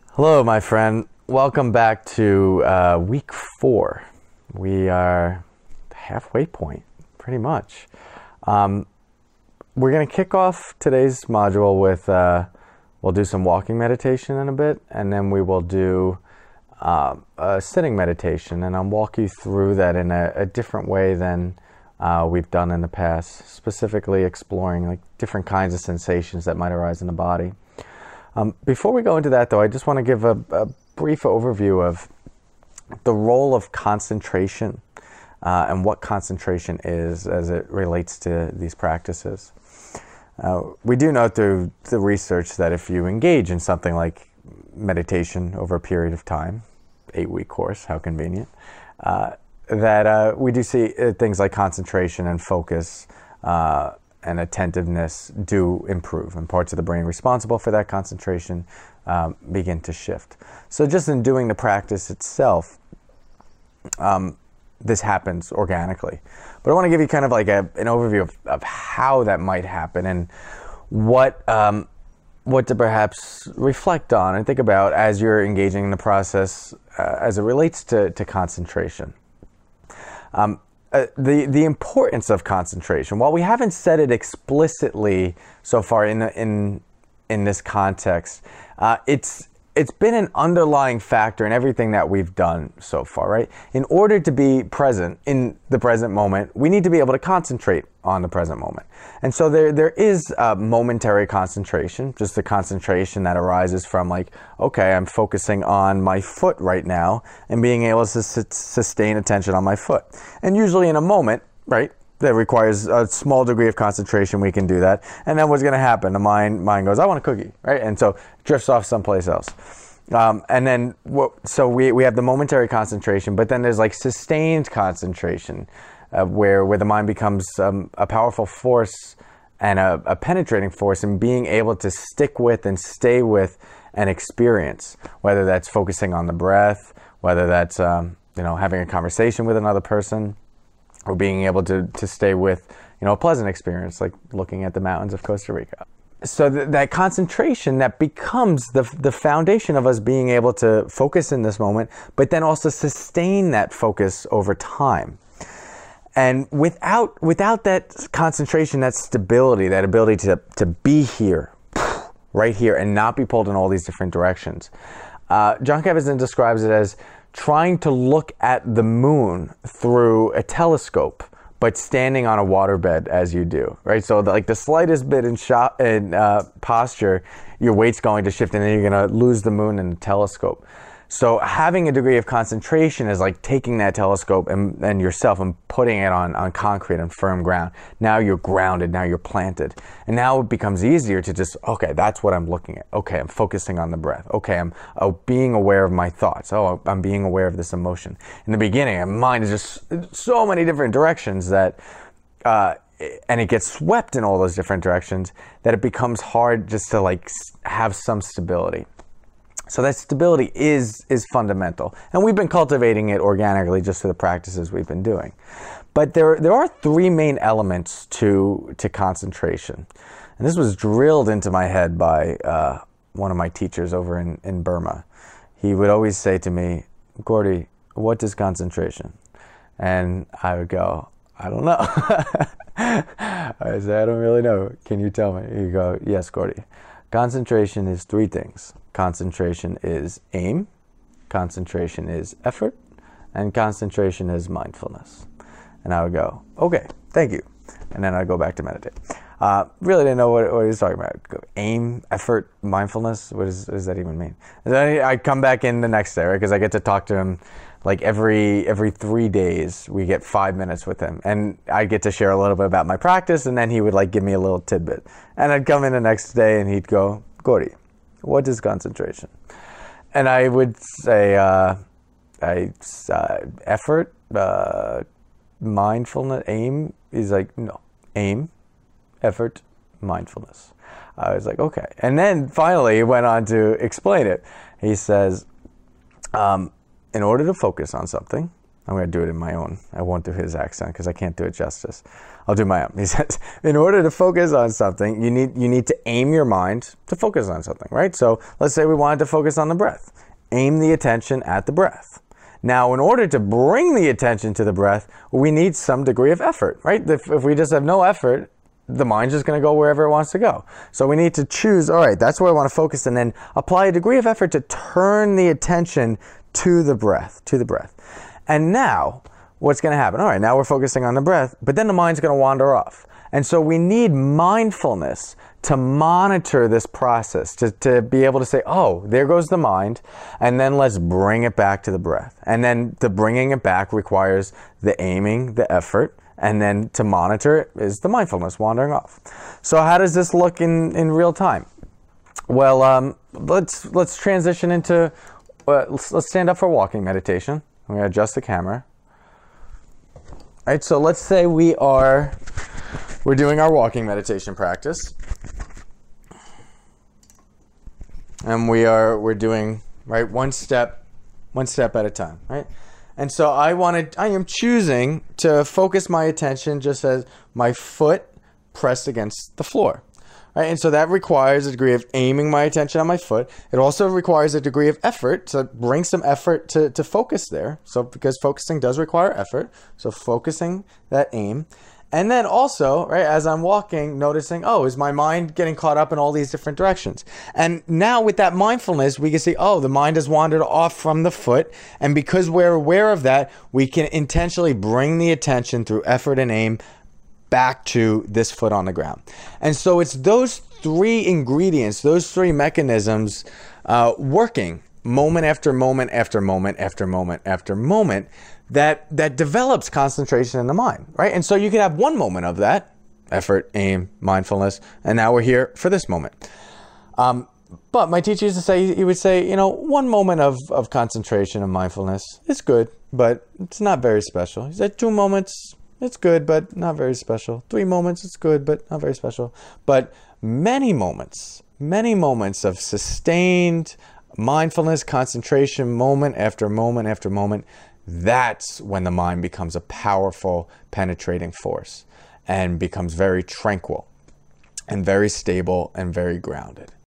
Hello, my friend. Welcome back to week 4. We are halfway point, pretty much. We're going to kick off today's module with, we'll do some walking meditation in a bit, and then we will do a sitting meditation, and I'll walk you through that in a different way than we've done in the past, specifically exploring like different kinds of sensations that might arise in the body. Before we go into that, though, I just want to give a brief overview of the role of concentration and what concentration is as it relates to these practices. We do know through the research that if you engage in something like meditation over a period of time, 8-week course, how convenient, that we do see things like concentration and focus and attentiveness do improve, and parts of the brain responsible for that concentration begin to shift. So just in doing the practice itself, this happens organically. But I want to give you kind of like an overview of how that might happen and what to perhaps reflect on and think about as you're engaging in the process as it relates to concentration. The importance of concentration, while we haven't said it explicitly so far in this context, it's been an underlying factor in everything that we've done so far, right? In order to be present in the present moment, we need to be able to concentrate on the present moment. And so there is momentary concentration, just the concentration that arises from like, okay, I'm focusing on my foot right now and being able to sustain attention on my foot. And usually in a moment, right, that requires a small degree of concentration, we can do that. And then what's going to happen? The mind goes, I want a cookie, right? And so drifts off someplace else. And then, so we have the momentary concentration, but then there's like sustained concentration, where the mind becomes a powerful force and a penetrating force in being able to stick with and stay with an experience, whether that's focusing on the breath, whether that's having a conversation with another person, or being able to stay with a pleasant experience like looking at the mountains of Costa Rica. So that concentration that becomes the foundation of us being able to focus in this moment, but then also sustain that focus over time. And without that concentration, that stability, that ability to be here, right here, and not be pulled in all these different directions, Jon Kabat-Zinn describes it as trying to look at the moon through a telescope, but standing on a waterbed as you do, right? So like the slightest bit in posture, your weight's going to shift, and then you're going to lose the moon in the telescope. So having a degree of concentration is like taking that telescope and yourself and putting it on concrete and firm ground. Now you're grounded, now you're planted. And now it becomes easier to just, okay, that's what I'm looking at. Okay, I'm focusing on the breath. Okay, I'm being aware of my thoughts. Oh, I'm being aware of this emotion. In the beginning, my mind is just so many different directions that, and it gets swept in all those different directions that it becomes hard just to like have some stability. So that stability is fundamental, and we've been cultivating it organically just through the practices we've been doing. But there are 3 main elements to concentration, and this was drilled into my head by one of my teachers over in Burma. He would always say to me, "Gordy, what is concentration?" And I would go, "I don't know." I say, "I don't really know. Can you tell me?" He'd go, "Yes, Gordy. Concentration is 3 things. Concentration is aim, concentration is effort, and concentration is mindfulness." And I would go, "Okay, thank you." And then I'd go back to meditate. Really didn't know what he was talking about. Aim, effort, mindfulness, what does that even mean? And then I come back in the next day, right? Because I get to talk to him like every 3 days. We get 5 minutes with him, and I get to share a little bit about my practice, and then he would like give me a little tidbit. And I'd come in the next day and he'd go, "Gordy, what is concentration?" And I would say, effort, mindfulness, aim. He's like, "No, aim, effort, mindfulness." I was like, okay. And then finally he went on to explain it. He says, in order to focus on something, I'm going to do it in my own. I won't do his accent because I can't do it justice. I'll do my own. He says, in order to focus on something, you need to aim your mind to focus on something, right? So let's say we wanted to focus on the breath. Aim the attention at the breath. Now, in order to bring the attention to the breath, we need some degree of effort, right? If we just have no effort, the mind's just going to go wherever it wants to go. So we need to choose, all right, that's where I want to focus, and then apply a degree of effort to turn the attention to the breath, And now, what's going to happen? All right, now we're focusing on the breath, but then the mind's going to wander off. And so we need mindfulness to monitor this process, to be able to say, oh, there goes the mind, and then let's bring it back to the breath. And then the bringing it back requires the aiming, the effort, and then to monitor it is the mindfulness wandering off. So how does this look in real time? Well, let's transition into, let's stand up for walking meditation. I'm going to adjust the camera. All right, so let's say we're doing our walking meditation practice. And we're doing, right, one step at a time, right? And so I am choosing to focus my attention just as my foot pressed against the floor. Right? And so that requires a degree of aiming my attention on my foot. It also requires a degree of effort to bring some effort to focus there. So because focusing does require effort, so focusing that aim. And then also, right, as I'm walking, noticing, oh, is my mind getting caught up in all these different directions? And now with that mindfulness, we can see, oh, the mind has wandered off from the foot. And because we're aware of that, we can intentionally bring the attention through effort and aim back to this foot on the ground. And so it's those three ingredients, those three mechanisms working moment after moment after moment after moment after moment that develops concentration in the mind, right? And so you can have one moment of that, effort, aim, mindfulness, and now we're here for this moment. But my teacher used to say, he would say, one moment of concentration and mindfulness is good, but it's not very special. He said 2 moments, it's good, but not very special. 3 moments, it's good, but not very special. But many moments of sustained mindfulness, concentration, moment after moment after moment, that's when the mind becomes a powerful, penetrating force and becomes very tranquil and very stable and very grounded.